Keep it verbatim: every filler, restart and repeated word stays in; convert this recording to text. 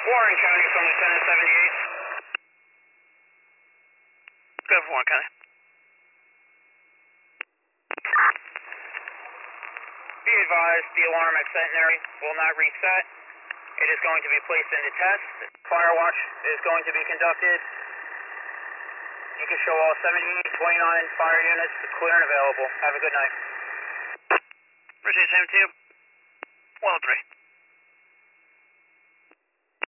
Warren County from Lieutenant seventy-eight. Go for Warren County. Be advised, the alarm at Centenary will not reset. It is going to be placed into test. Fire watch is going to be conducted. You can show all seventy-eight, twenty-nine fire units clear and available. Have a good night. Appreciate it, same to you. one oh three.